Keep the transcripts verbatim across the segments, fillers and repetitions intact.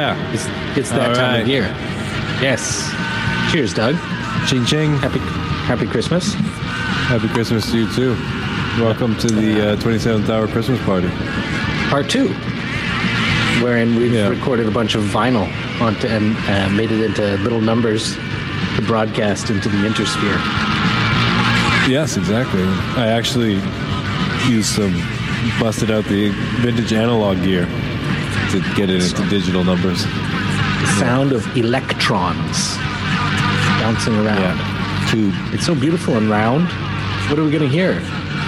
Yeah. It's, it's that All time right. of year. Yes. Cheers, Doug. Ching ching. Happy Happy Christmas. Happy Christmas to you, too. Welcome to the uh, twenty-seventh hour Christmas party. Part two, wherein we've Yeah. recorded a bunch of vinyl onto, and uh, made it into little numbers to broadcast into the intersphere. Yes, exactly. I actually used some, busted out the vintage analog gear to get it into digital numbers. The sound of electrons bouncing around. Yeah. Tube. It's so beautiful and round. What are we going to hear?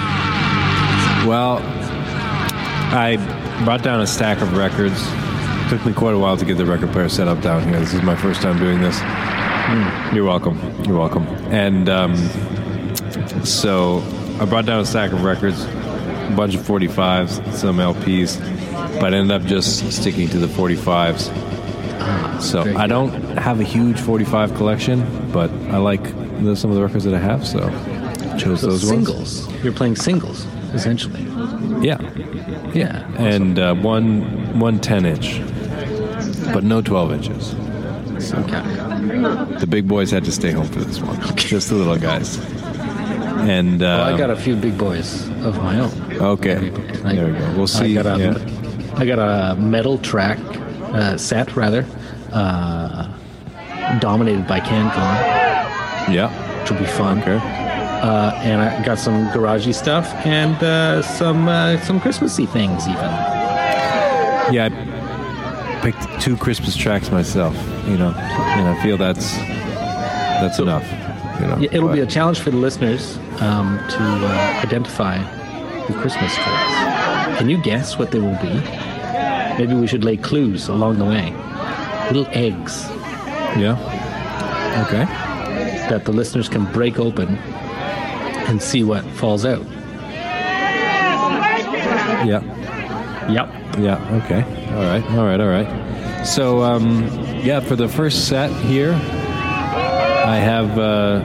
Well, I brought down a stack of records. Took me quite a while to get the record player set up down here. This is my first time doing this. Mm. You're welcome. You're welcome. And um, so I brought down a stack of records, a bunch of forty-fives, some L Ps, but I ended up just sticking to the forty-fives. Ah, so very I good. don't have a huge forty-five collection, but I like the, some of the records that I have, so I chose So those ones. singles. You're playing singles, essentially. Yeah. Yeah. And uh, one one ten inch, but no twelve inches. So Okay. the big boys had to stay home for this one. Just the little guys. And uh, Well, I got a few big boys of my own. okay, I- there we go. We'll see. I got a, yeah. I got a metal track uh, set, rather, uh, dominated by CanCon, yeah. which will be fun. Okay. Uh, and I got some garagey stuff and uh, some uh, some Christmassy things, even. Yeah, I picked two Christmas tracks myself. You know, and I feel that's that's So- enough. You know, Yeah, it'll be a but- challenge for the listeners um, to uh, identify the Christmas tracks. Can you guess what they will be? Maybe we should lay clues along the way. Little eggs yeah. Okay. that the listeners can break open and see what falls out. Yeah. Yep. Yeah. Okay. All right. All right. All right. So, um, yeah, for the first set here, I have uh,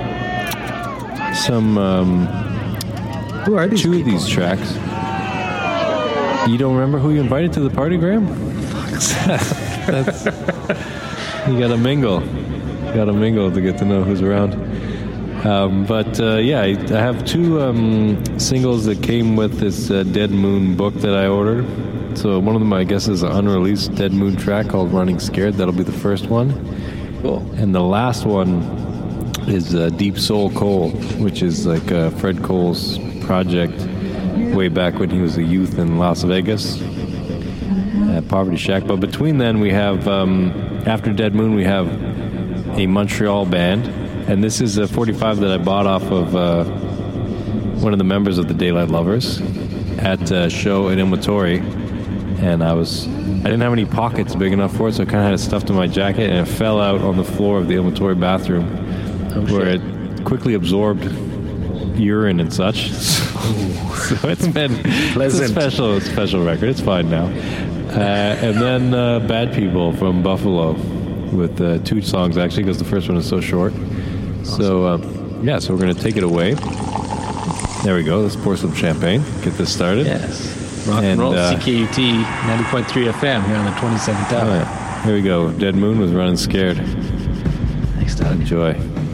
some um, Who are these two of people? these tracks. You don't remember who you invited to the party, Graham? That's, you got to mingle. Got to mingle to get to know who's around. Um, but uh, yeah, I, I have two um, singles that came with this uh, Dead Moon book that I ordered. So one of them, I guess, is an unreleased Dead Moon track called Running Scared. That'll be the first one. Cool. And the last one is uh, Deep Soul Cole, which is like uh, Fred Cole's project way back when he was a youth in Las Vegas at Poverty Shack. But between then, we have, um, after Dead Moon, we have a Montreal band. And this is a forty-five that I bought off of uh, one of the members of the Daylight Lovers at a show in Ilmatori. And I was, I didn't have any pockets big enough for it, so I kind of had it stuffed in my jacket, and it fell out on the floor of the Ilmatori bathroom, Oh, where shit. it quickly absorbed urine and such. So, so it's been it's a Pleasant. special, special record. It's fine now. Uh, and then uh, Bad People from Buffalo with uh, two songs, actually, because the first one is so short. So, uh, yeah, so we're going to take it away. There we go. Let's pour some champagne. Get this started. Yes. Rock and, And, roll. uh, C K U T ninety point three F M here on the twenty-seventh hour. All right. Here we go. Dead Moon was Running Scared. Thanks, Doug. Enjoy.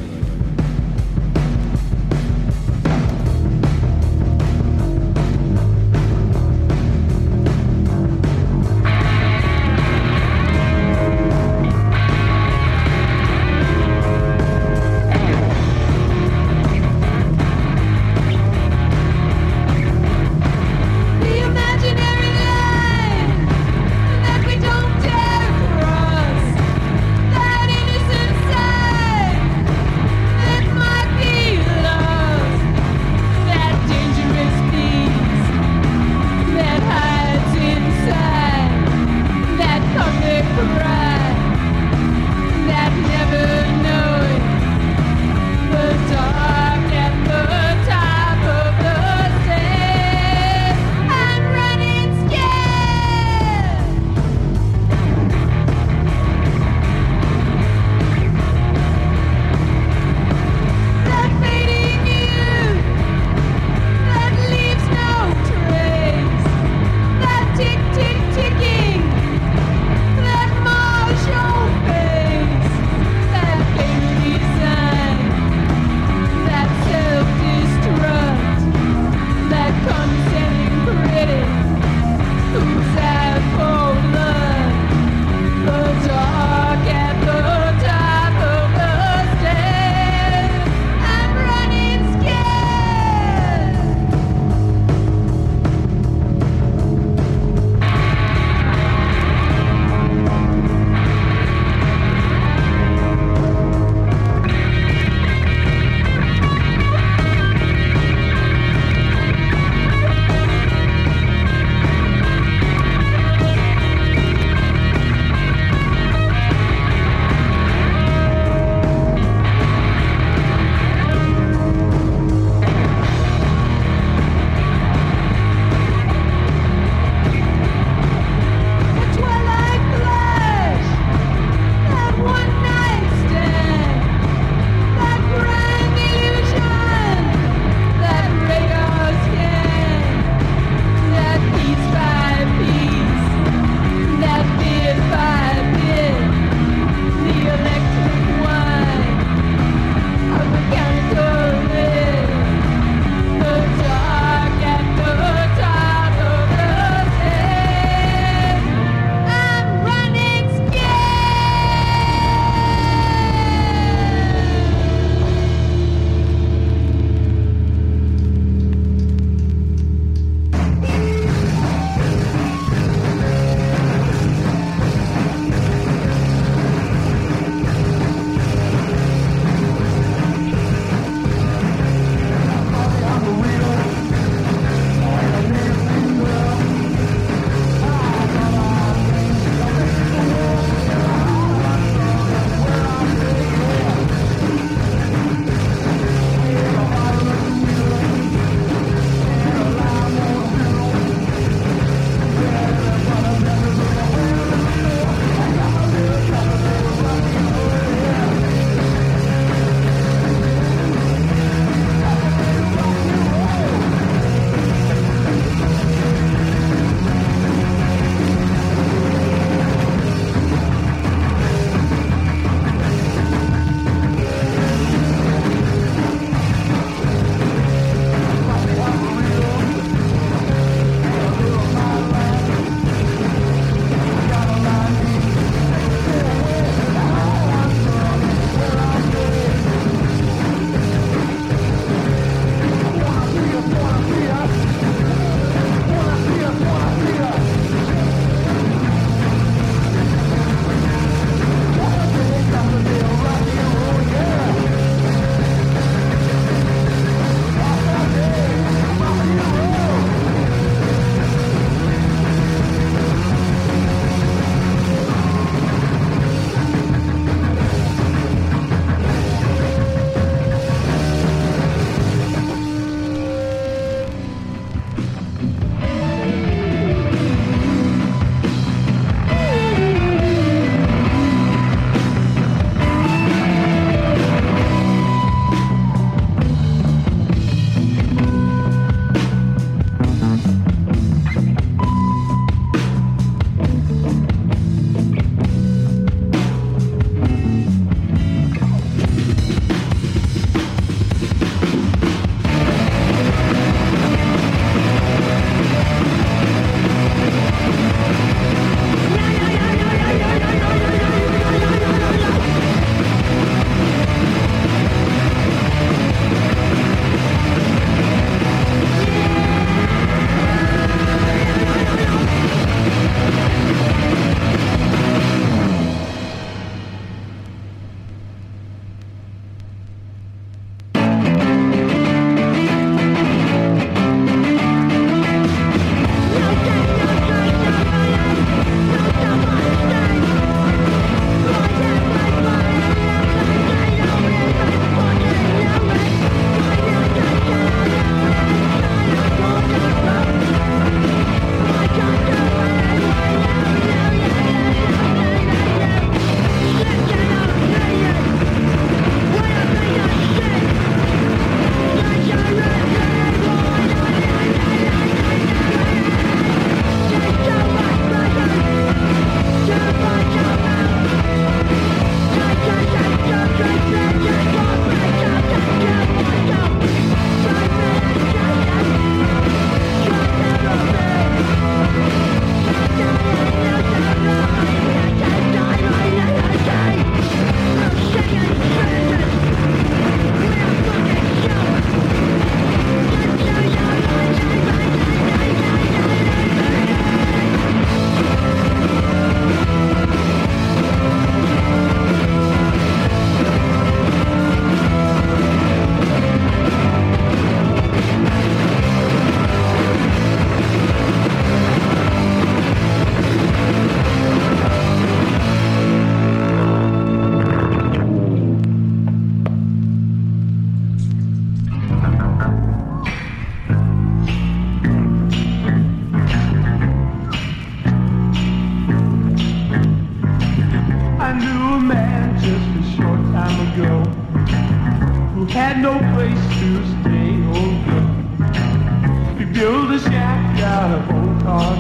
The imaginary line that we don't dare cross, that innocent side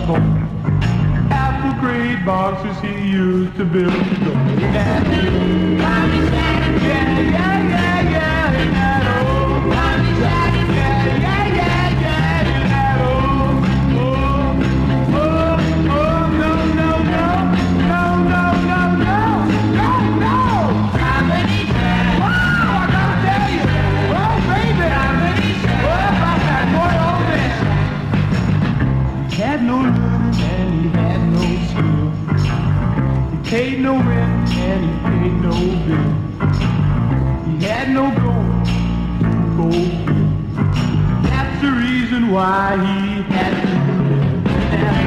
home. Half the great boxes he used to build the door. Yeah, yeah, yeah, yeah, yeah, in that old Bobby Jack. Yeah, yeah, yeah, yeah, in that old. Oh, oh, oh, no, no, no, no, no, no, no, no, no. Bobby Jack. Wow, I gotta tell you. Oh, baby. Bobby Jack. What about that boy old man? He had no learning and he had no skill. He paid no rent and he paid no bill. He had no gold, gold bill. That's the reason why he had to live. Yeah,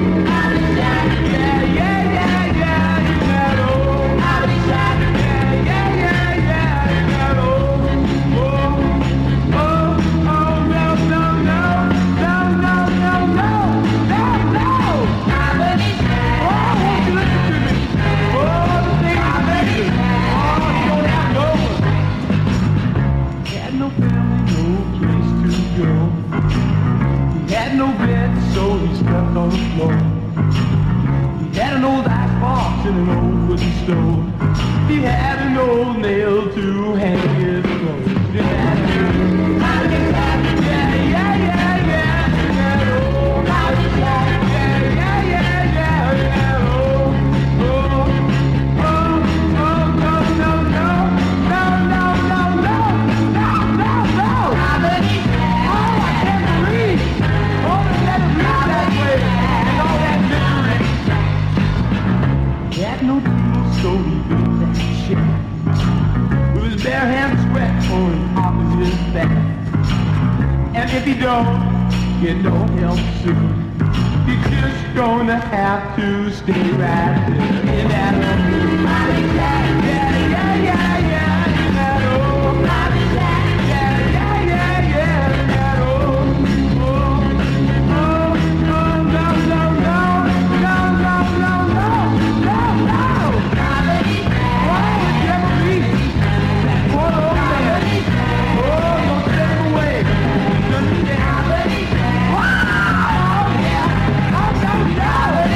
yeah, yeah, yeah, you that old. Yeah, yeah, yeah, yeah, you that old. Oh, oh, oh, no, no, no, no, no, no, no, no, no. Oh, won't you listen to me? Oh, the thing I made it. Oh, you don't have no one. He had no family, no place to go. He had no bed, so he slept on the floor. He had an old ice box and an old wooden stove. He had an old nail to hang his clothes. Yeah, yeah, yeah, yeah, yeah, yeah, old. Yeah, yeah, yeah, yeah, yeah, old. Oh, oh, oh, no, no, no, no, no, no, no, no, no, no. Oh, I can't believe. Oh, they let him live that way and all that misery. He had no tools, so he built that shit. With his bare hands sweat on top of his back. And if he don't get no help soon, he's just gonna have to stay right there in that old room. Yeah, yeah, yeah, yeah, in that old. Yeah, yeah, yeah, yeah, in that old. Oh, oh, oh, no, no, no, no, no, no, no, no, no. Oh, it's never me. That poor old man. Oh, don't send him away. You understand? Oh, yeah. Oh, no, no.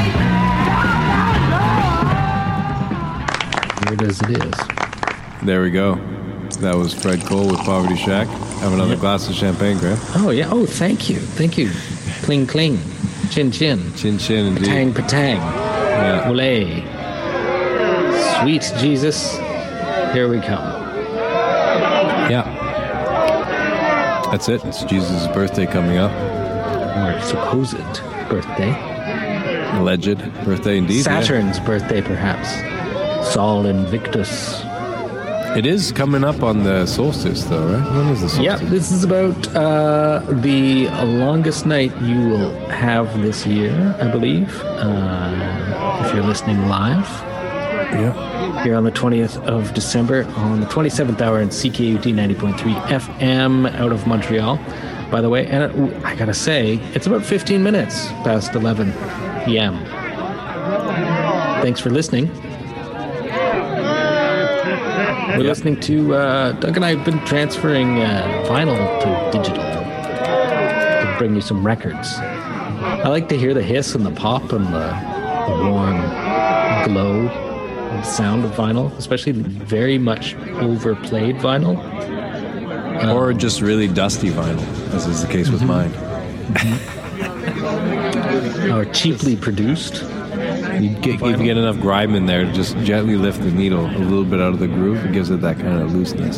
No, no, no. Weird as it is. There we go. That was Fred Cole with Poverty Shack. Have another glass of champagne, Graham. Oh, yeah. Oh, thank you. Thank you. Cling, cling. Chin, chin. Chin chin indeed. Patang, patang. Yeah. Olay. Sweet Jesus. Here we come. Yeah. That's it. It's Jesus' birthday coming up. Or supposed birthday. Alleged birthday indeed. yeah. Saturn's birthday, perhaps. Sol Invictus. It is coming up on the solstice, though, right? When is the solstice? Yeah, this is about uh, the longest night you will have this year, I believe, uh, if you're listening live. Yeah. Here on the twentieth of December, on the twenty-seventh hour in C K U T ninety point three F M out of Montreal, by the way. And it, I gotta say, it's about fifteen minutes past eleven p.m. Thanks for listening. We're listening to, uh, Doug and I have been transferring uh, vinyl to digital to bring you some records. I like to hear the hiss and the pop and the, the warm glow and sound of vinyl, especially very much overplayed vinyl. Um, or just really dusty vinyl, as is the case with mine. or cheaply produced. You get, if you get enough grime in there, just gently lift the needle a little bit out of the groove. It gives it that kind of looseness.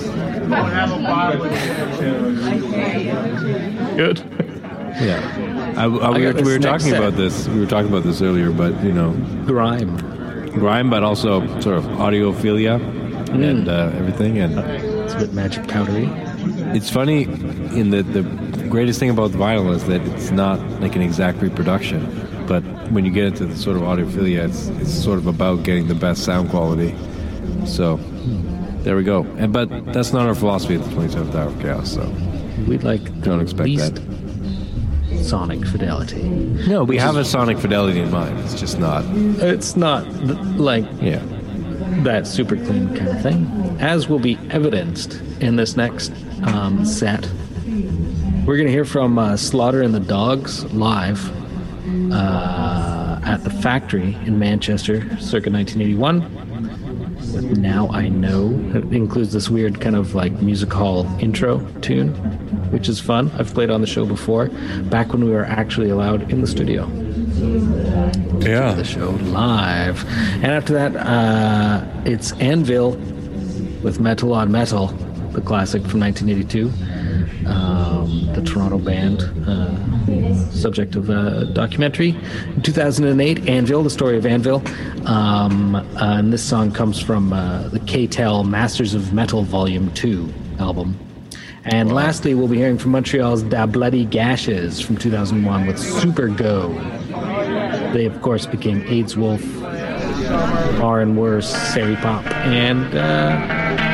Good. Yeah. I, I, we I were, got this we were next talking set. about this. We were talking about this earlier, but you know, Grime. grime, but also sort of audiophilia and uh, everything. And It's a bit magic powdery. it's funny. In the the greatest thing about vinyl is that it's not like an exact reproduction. But when you get into the sort of audiophilia, it's it's sort of about getting the best sound quality. So there we go. And but that's not our philosophy at the twenty-seventh Hour of Chaos. So We'd like Don't at expect least that. sonic fidelity. no, we have a sonic fidelity in mind. It's just not. It's not th- like Yeah. that super clean kind of thing, as will be evidenced in this next um, set. We're going to hear from uh, Slaughter and the Dogs live uh, at the Factory in Manchester, circa nineteen eighty-one. With Now I Know. It includes this weird kind of like music hall intro tune, which is fun. I've played on the show before, back when we were actually allowed in the studio. Yeah. The show live. And after that, uh, it's Anvil with Metal on Metal, the classic from nineteen eighty-two. Um, the Toronto band, uh, subject of a documentary. In two thousand eight, Anvil, the story of Anvil. Um, uh, and this song comes from uh, the K T E L Masters of Metal Volume two album. And wow. Lastly, we'll be hearing from Montreal's Da Bloody Gashes from two thousand one with Super Go. They, of course, became AIDS Wolf, Far and Worse, Sari Pop, and uh,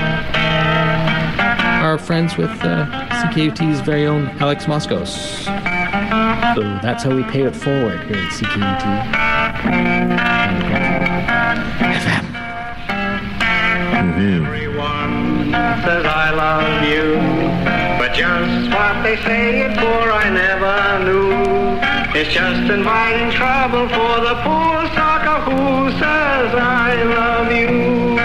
are friends with uh, C K U T's very own Alex Moskos. So that's how we pay it forward here at C K U T F M. Mm-hmm. Everyone says I love you, but just what they say it for I never knew. It's just inviting trouble for the poor sucker who says I love you.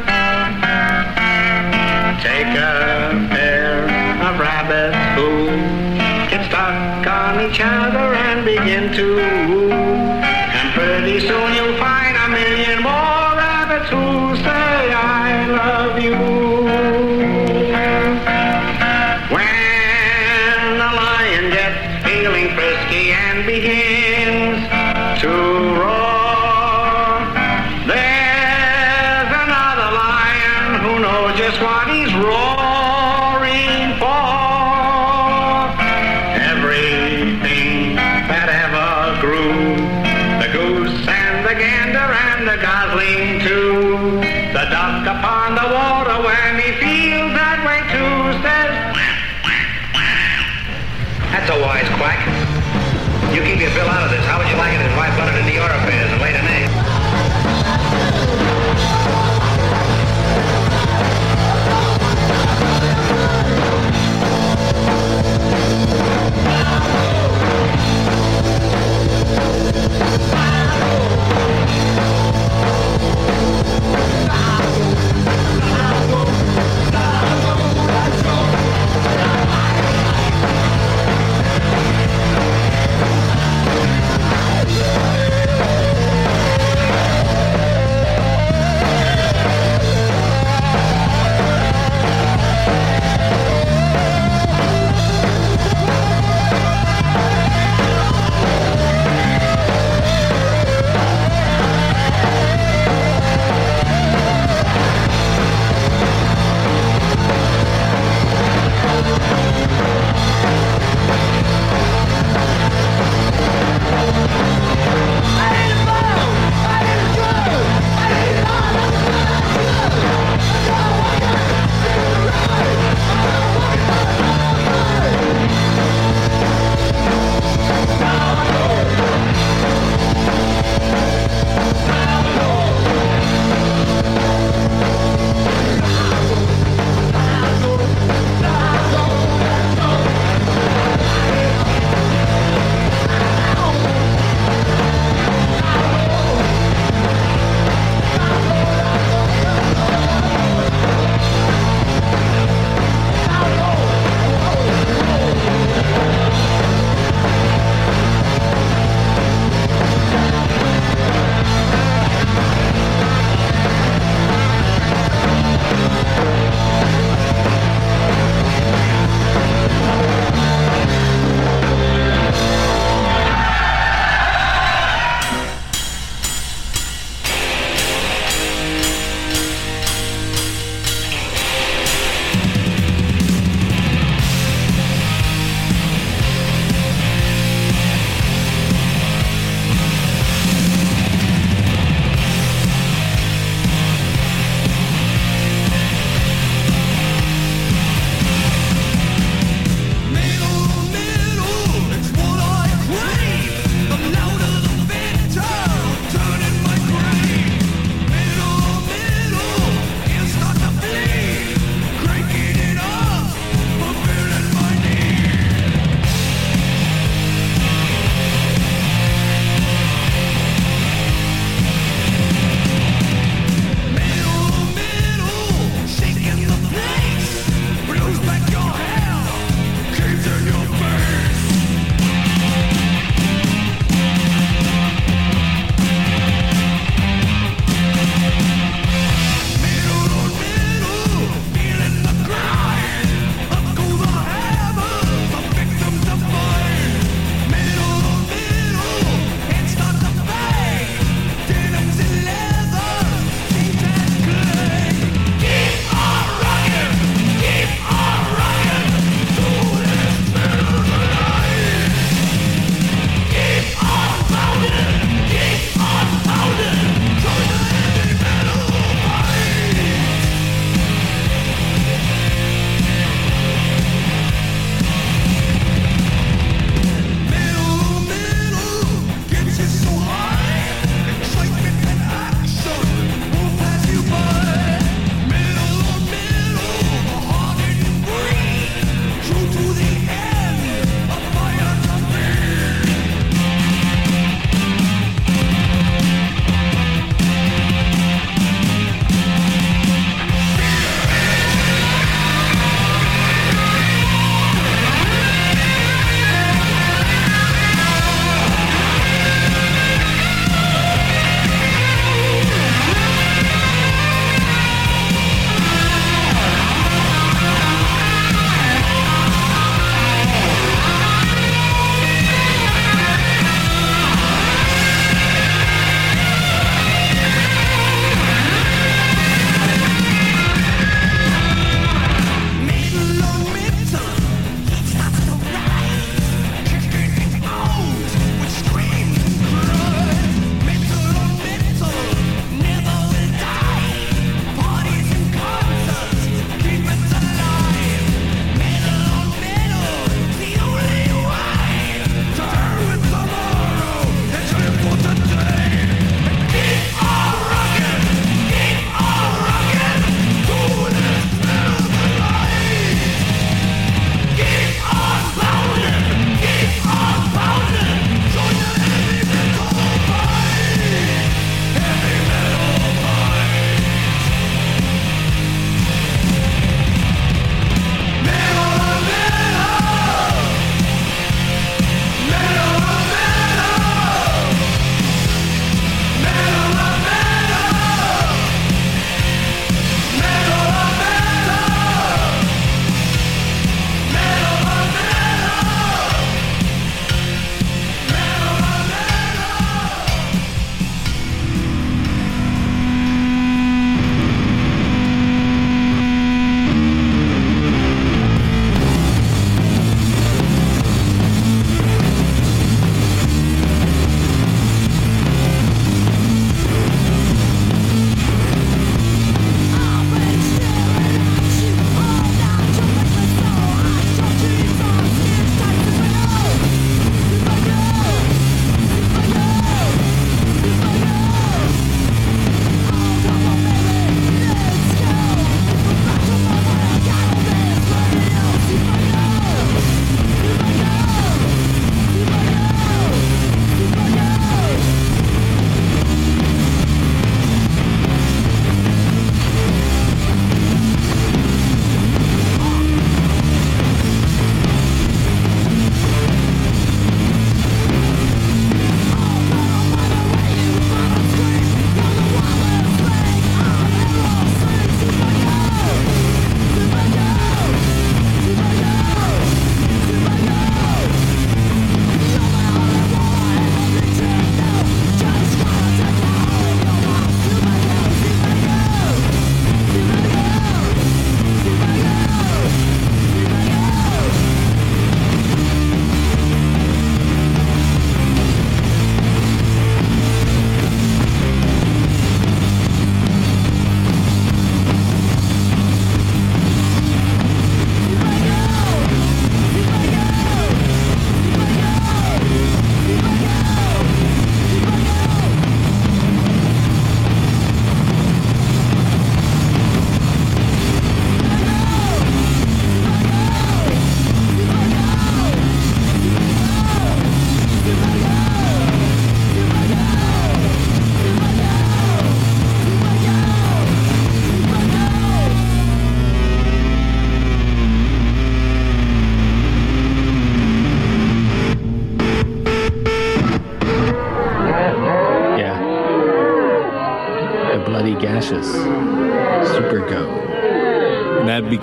Take a pair of rabbits who get stuck on each other and begin to woo. And pretty soon you'll find a million more rabbits who say I love you. When the lion gets feeling frisky and begins to roar, there's another lion who knows just what he's roaring for. Everything that ever grew, the goose and the gander and the gosling too, the duck upon the water when he feels that way too says, that's a wise quack. You keep your bill out of this. How would you like it if I put it into your affairs and laid an egg?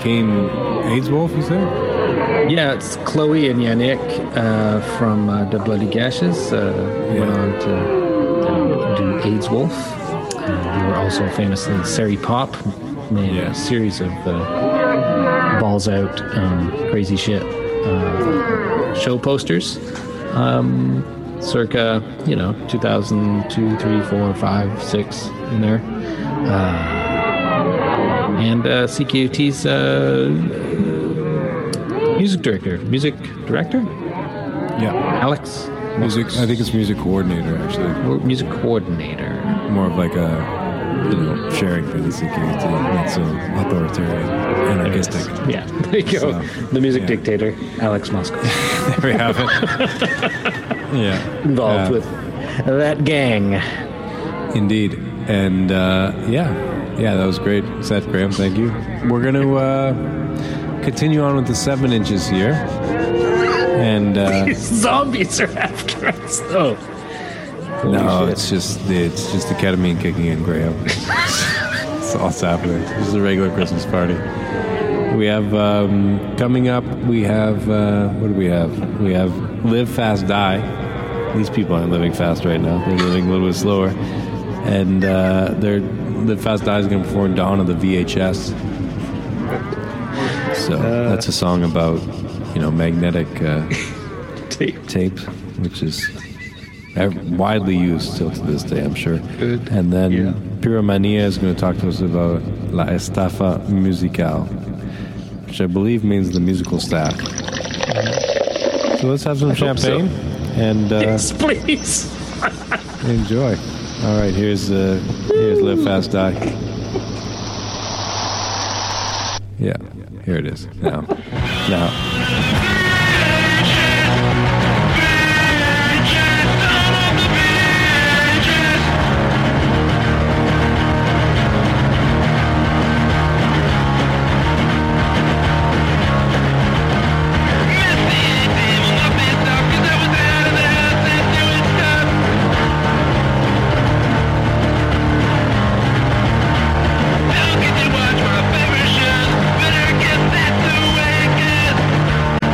became AIDS Wolf, you said? Yeah, it's Chloe and Yannick uh, from uh, The Bloody Gashes. Uh, Went Yeah. on to uh, do AIDS Wolf. Uh, they were also famously Sari Pop, made Yeah. a series of uh, balls out, um, crazy shit uh, show posters. Um, circa, you know, two thousand two, three, four, five, six in there. Uh, and uh, C K U T's uh, music director, music director, Yeah. Alex. Music. I think it's music coordinator, actually. Or music coordinator. More of like a, you know, sharing through the C K U T, not so authoritarian, anarchistic. Yeah, there you go. So, the music yeah. dictator, Alex Musk, There we have it. Yeah. involved Uh, with that gang. Indeed. And uh, yeah, yeah, that was great. Seth Graham, thank you. We're going to uh, continue on with the seven inches here. And uh, Zombies are after us, though. Holy no, shit. it's just it's just the ketamine kicking in, Graham. It's all that's happening. This is a regular Christmas party. We have um, coming up. We have uh, what do we have? We have Live Fast Die. These people aren't living fast right now. They're living a little bit slower. And uh, they're Live Fast Die is going to perform Dawn of the V H S. So that's a song about, you know, magnetic uh, Tape. tape, which is ev- widely used still to this day, I'm sure. Good. And then Yeah. Pyromania is going to talk to us about La Estafa Musical, which I believe means the musical staff. So let's have some hope champagne and uh, Yes, please. enjoy. All right, here's uh, here's Live Fast Die. Yeah, here it is. Now, now. Watch my favorite shows, better get that to Vegas.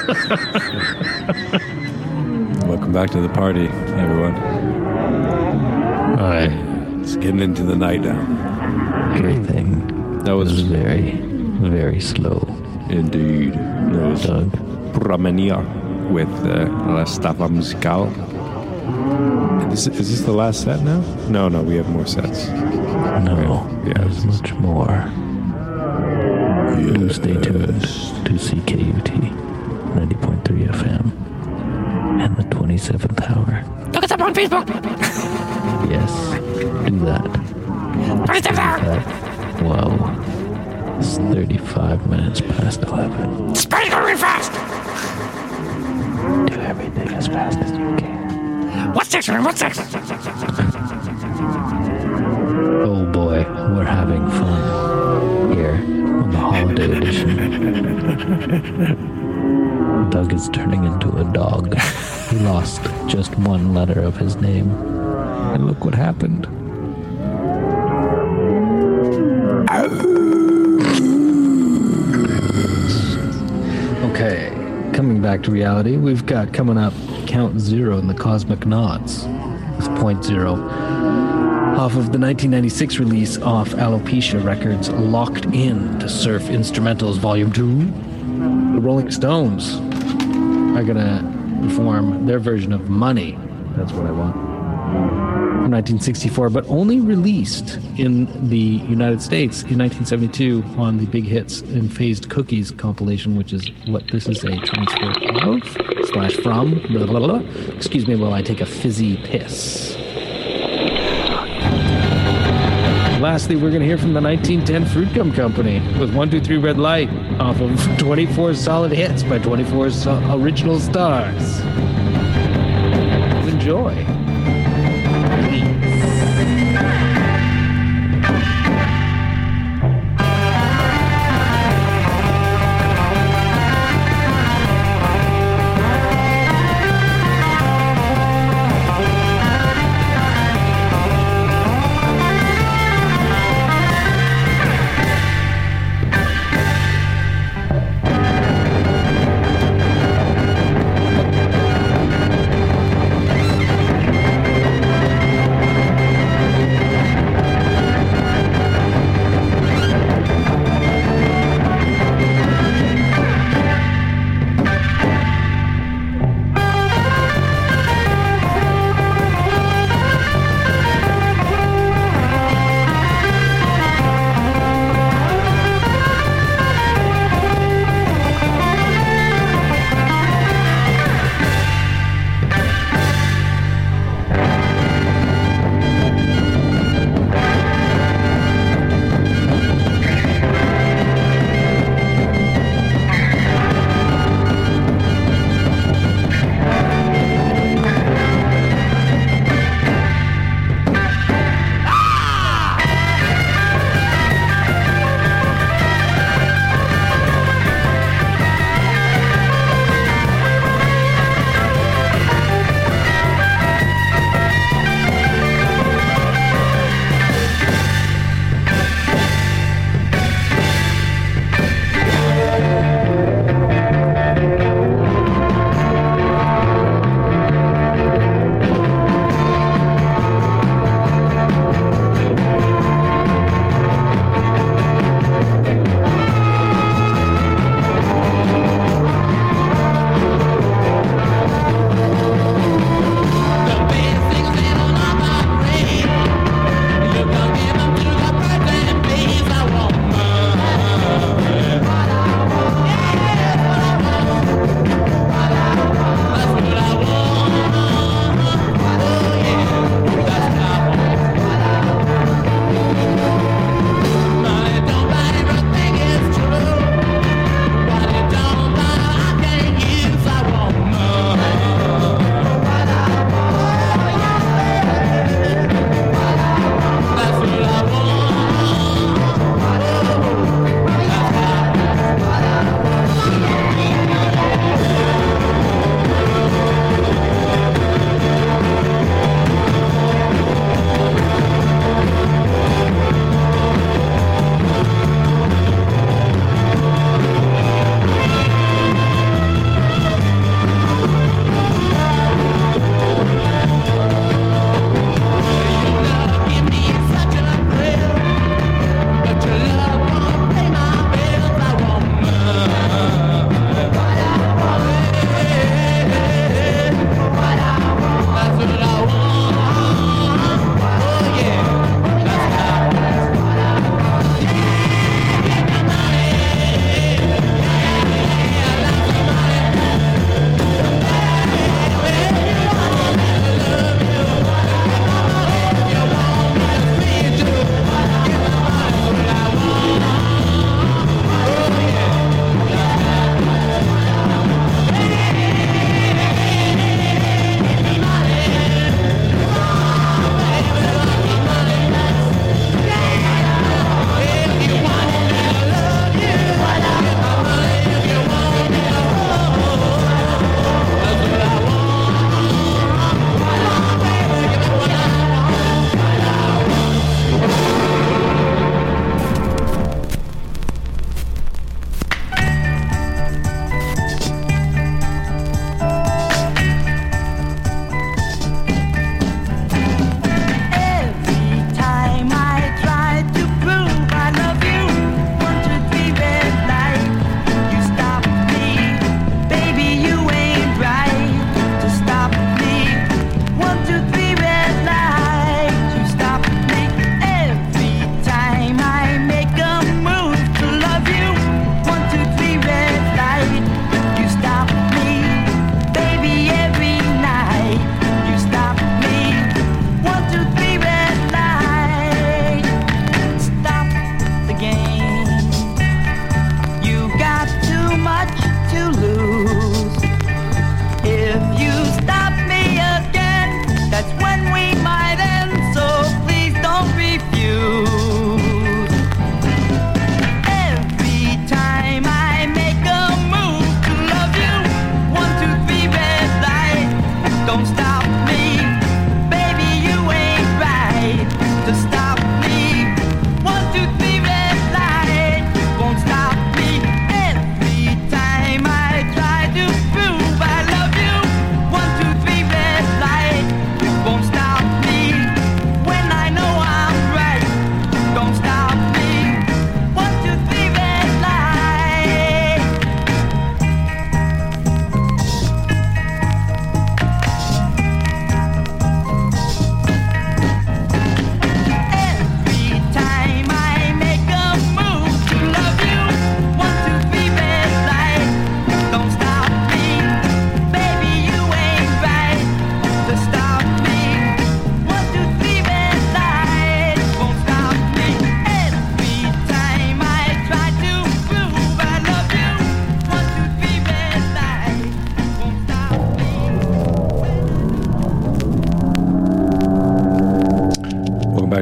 Welcome back to the party, everyone. All right. It's getting into the night now. Everything That was was very, very slow. indeed. That was Doug. Pramenia with uh, La Stava Musical. Is, is this the last set now? No, no, we have more sets. No, Yeah, there's this is- much more. Do stay tuned to C K U T ninety point three F M and the twenty-seventh hour. Look us up on Facebook. Yes, do that. twenty-seventh hour. That. Whoa. It's thirty-five minutes past eleven. Spread going fast. Do everything as fast as you can. What's next, man? What's next? Oh boy, we're having fun here on the holiday edition. Doug is turning into a dog. He lost just one letter of his name. And look what happened. Okay, coming back to reality, we've got coming up Count Zero in the Cosmic Knots. It's Point Zero. Off of the nineteen ninety-six release off Alopecia Records, Locked In to Surf Instrumentals Volume two. The Rolling Stones are gonna perform their version of Money. That's what I want. From nineteen sixty-four, but only released in the United States in nineteen seventy-two on the Big Hits and Phased Cookies compilation, which is what this is a transfer of, slash from, blah, blah, blah. Excuse me while I take a fizzy piss. Lastly, we're going to hear from the nineteen ten Fruit Gum Company with one two three Red Light off of twenty-four Solid Hits by twenty-four so- Original Stars. Enjoy.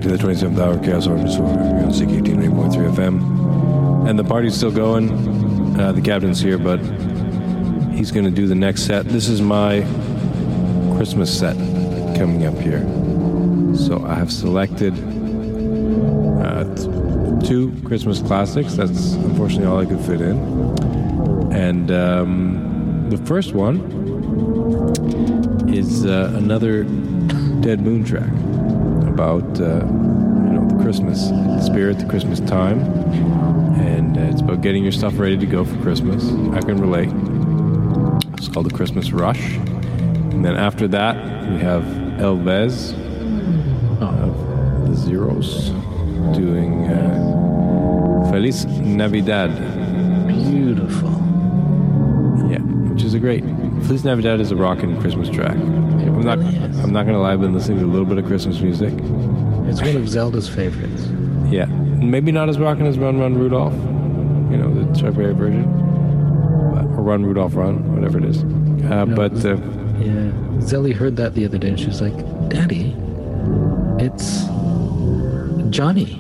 to the twenty-seventh hour Chaos Orchestra on C K T ninety point three F M. And the party's still going. Uh, the captain's here, but he's going to do the next set. This is my Christmas set coming up here. So I have selected uh, t- two Christmas classics. That's unfortunately all I could fit in. And um, the first one is uh, another Dead Moon track about uh, you know the Christmas spirit, the Christmas time, and uh, it's about getting your stuff ready to go for Christmas. I can relate. It's called the Christmas Rush. And then after that, we have Elvez of the Zeros doing uh, Feliz Navidad. Beautiful. Yeah, which is a great. Feliz Navidad is a rockin' Christmas track. I'm not. really is. I'm not gonna lie. I've been listening to a little bit of Christmas music. It's one of Zelda's favorites. Yeah, maybe not as rockin' as Run Run Rudolph. You know, the Chuck Berry version, but, or Run Rudolph Run, whatever it is. Uh, No, but uh, Yeah. Zelly heard that the other day and she was like, Daddy, it's Johnny.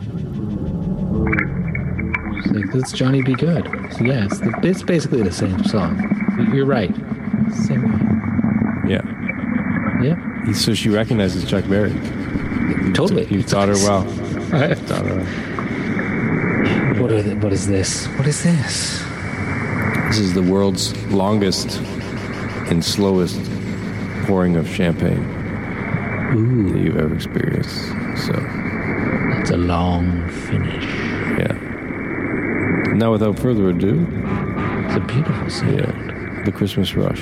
She's like, that's Johnny Be Good. So yeah, it's, the, it's basically the same song. You're right. Same way. yeah, Yeah, He- so she recognizes Chuck Berry. totally. You taught her well. I- Taught her well. what, are the, what is this? What is this? This is the world's longest and slowest pouring of champagne Ooh, that you've ever experienced. So, it's a long finish. yeah. Now, without further ado, It's a beautiful sound. yeah, the Christmas Rush.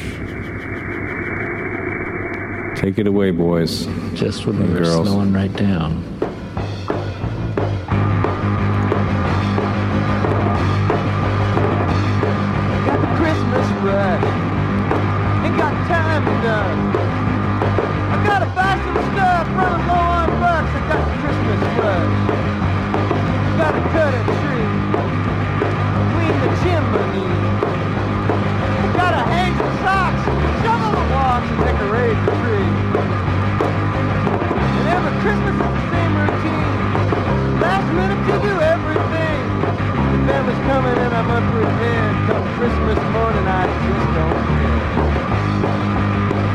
Take it away, boys. Just when we were Girls. slowing right down. Got the Christmas rush. Ain't got time to done. I gotta buy some stuff, running low on bucks. I got the Christmas rush. Gotta cut a tree, clean the chimney. Gotta hang some socks, shovel the walks, and decorate the tree. And every Christmas is the same routine. Last minute to do everything. The family's coming and I'm unprepared. Come Christmas morning, I just don't care.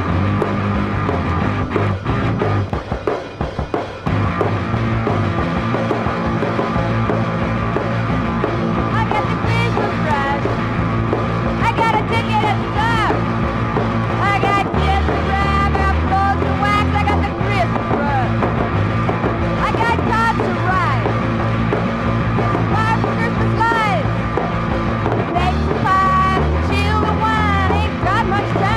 I got the Christmas rush. I got a ticket and stuff. I got gifts to grab, I got clothes to wax. I got the Christmas rush. I got cards to write. Five Christmas lights. Make some pies, chill the wine. Ain't got much time.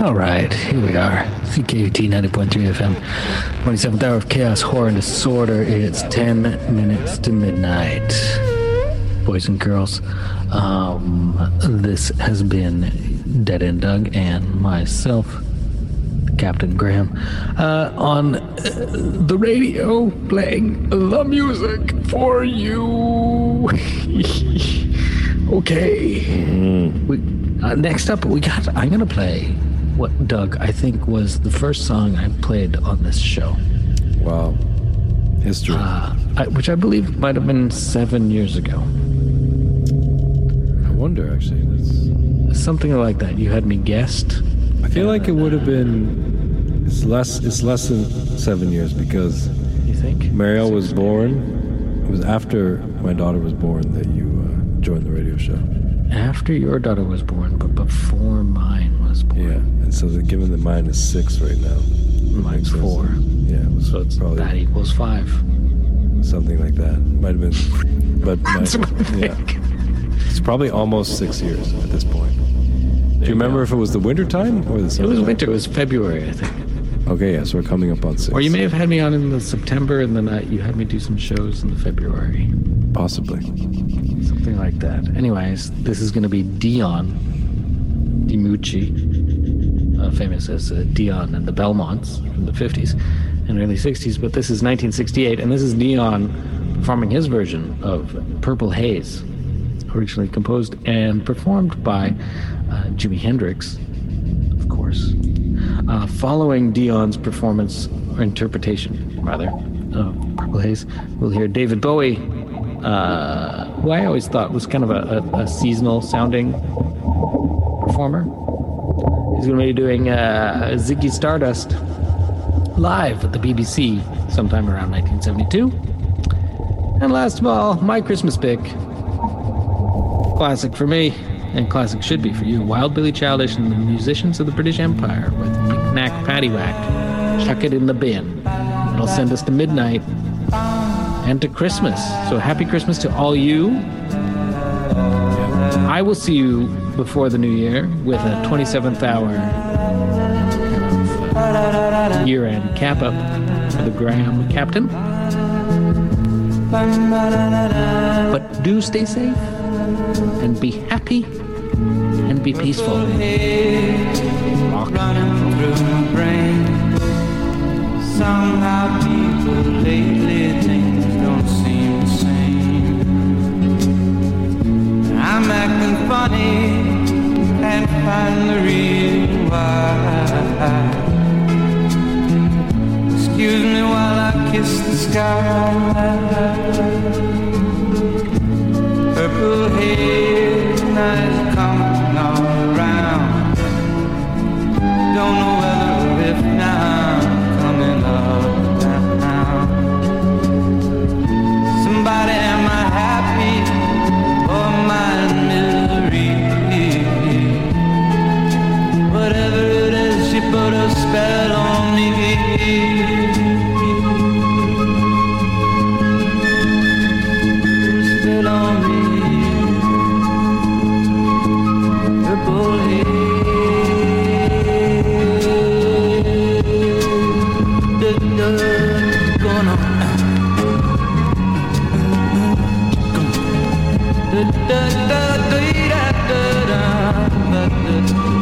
All right, here we are. C K U T ninety point three F M. twenty-seventh hour of chaos, horror, and disorder. It's ten minutes to midnight. Boys and girls, um, this has been Dead End Doug and myself, Captain Graham, uh, on uh, the radio, playing the music for you. Okay. Mm-hmm. We, uh, next up, we got. I'm gonna play what Doug I think was the first song I played on this show. Wow, history. Uh, I, which I believe might have been seven years ago. I wonder, actually. That's... Something like that. You had me guessed. I feel like it would have been. It's less. It's less than seven years because. You think? Marielle was born. It was after my daughter was born that you uh, joined the radio show. After your daughter was born, but before mine was born. Yeah, and so that given that mine is six right now. Mine's four. Yeah, it was so it's probably that equals five. Something like that. Might have been, but my, That's what I yeah, think. it's probably almost six years at this point. Do you remember if it was the winter time or the summer? It was time? winter. It was February, I think. Okay, yeah, so we're coming up on six. Or you may have had me on in the September, and then uh, you had me do some shows in the February. Possibly. Something like that. Anyways, this is going to be Dion DiMucci, uh, famous as uh, Dion and the Belmonts from the fifties and early sixties, but this is nineteen sixty-eight, and this is Dion performing his version of Purple Haze, originally composed and performed by uh, Jimi Hendrix, of course. Uh, following Dion's performance, or interpretation, rather, of Purple Haze, we'll hear David Bowie, uh, who I always thought was kind of a, a, a seasonal sounding performer. He's going to be doing uh, Ziggy Stardust live at the B B C sometime around nineteen seventy-two. And last of all, my Christmas pick, classic for me, and classic should be for you, Wild Billy Childish and the Musicians of the British Empire with Pink Knack Paddywhack, Chuck It in the Bin. It'll send us to midnight and to Christmas. So happy Christmas to all you. I will see you before the new year with a twenty-seventh hour kind of year-end cap-up for the Graham Captain. But do stay safe and be happy and be peaceful. Rock Running through my brain. Somehow people lately things don't seem the same. I'm acting funny, can't find the reason why. Excuse me while I kiss the sky. Purple haze, nights coming all around. Don't know whether or if now I'm coming up down. Somebody, am I happy or am I in misery? Whatever it is, she put a spell on me. Spell on me. Purple haze. Going on. Da, da, da, da, da, da, da, da.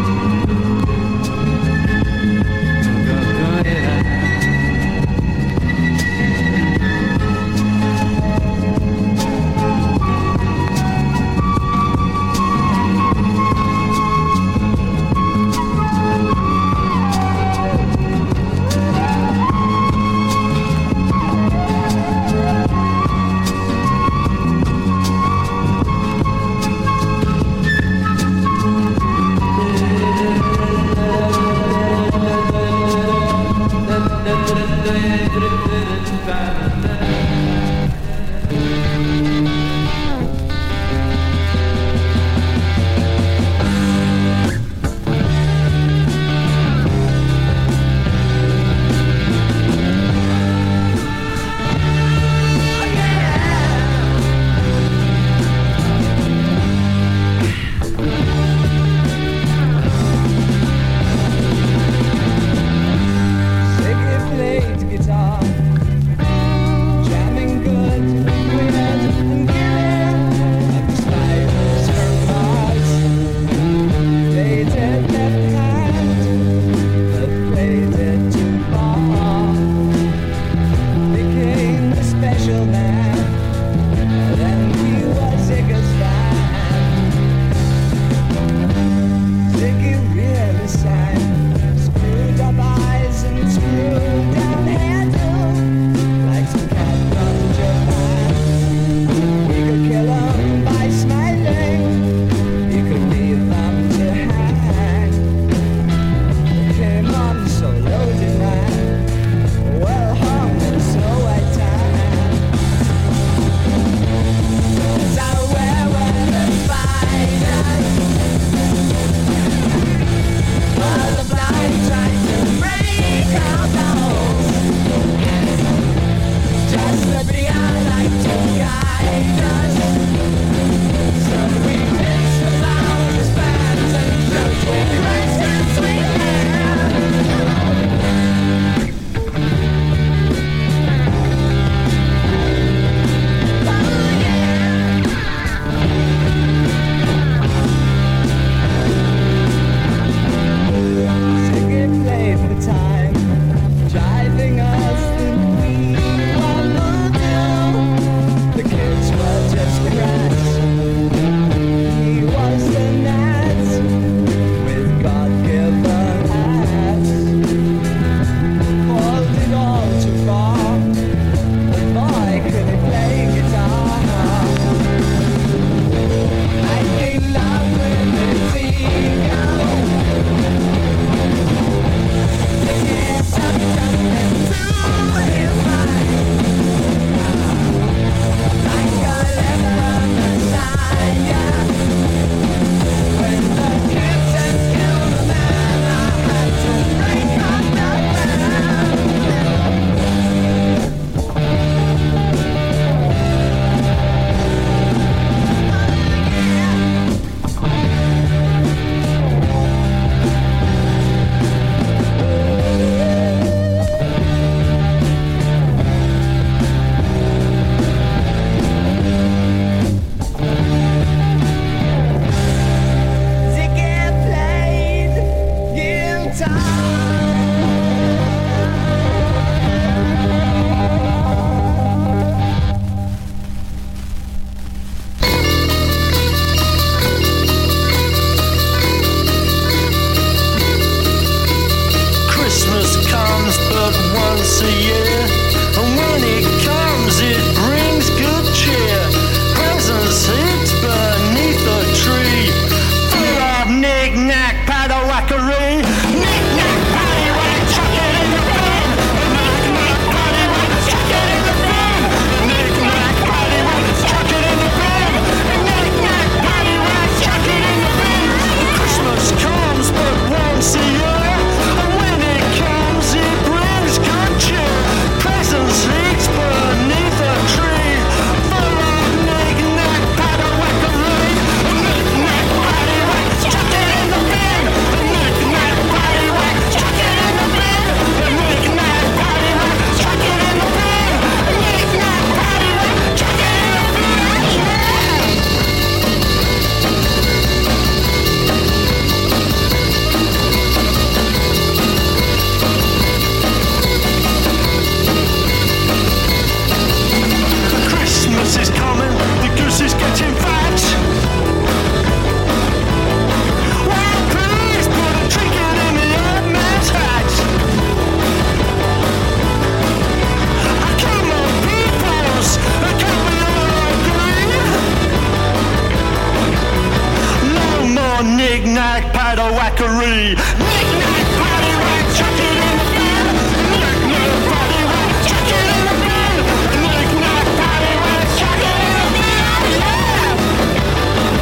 knick-knack, paddle-whackery. Knick-knack, paddle-whack, chuck it in the bin. Knick-knack, paddle-whack, chuck it in the bin. Knick-knack, paddle-whack, chuck it in the bin, yeah!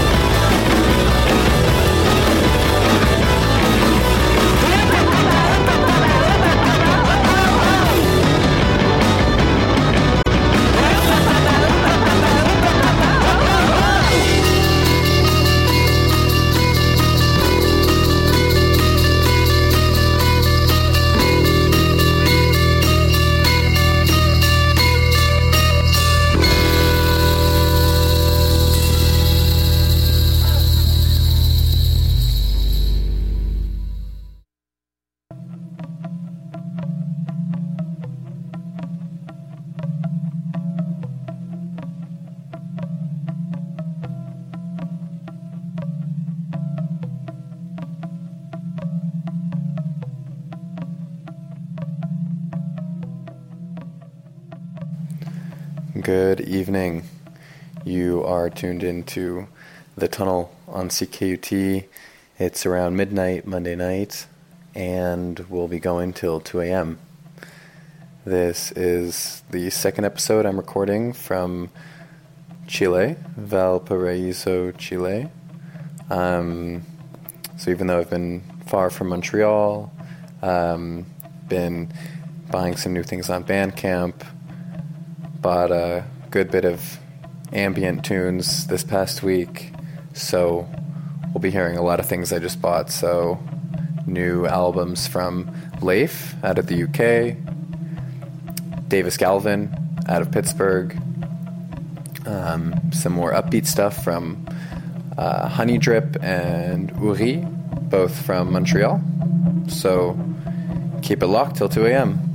Good evening. You are tuned into The Tunnel on C K U T. It's around midnight Monday night, and we'll be going till two a.m. This is the second episode I'm recording from Chile, Valparaiso, Chile. Um, so even though I've been far from Montreal, um, been buying some new things on Bandcamp, bought a good bit of ambient tunes this past week, so we'll be hearing a lot of things I just bought. So new albums from Leif out of the U K, Davis Galvin out of Pittsburgh, um, some more upbeat stuff from uh, Honey Drip and Uri, both from Montreal. So keep it locked till two a.m.